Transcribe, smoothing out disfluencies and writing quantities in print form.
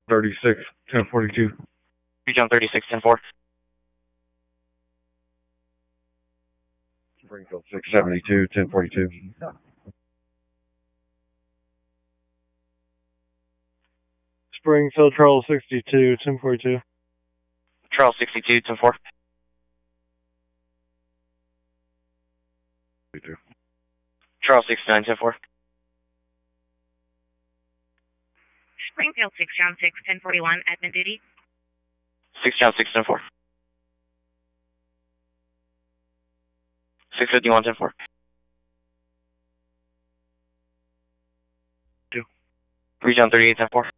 36, 1042. 3 John 36, 10-4. Springfield 672, 1042. Springfield Charles 62, 1042. Charles 62, 10-4. Charles 69, 10-4. Springfield 6 John 6, 1041, admin duty. 6 John 6, 10-4. 651, 10-4. 3 John 38, 10-4.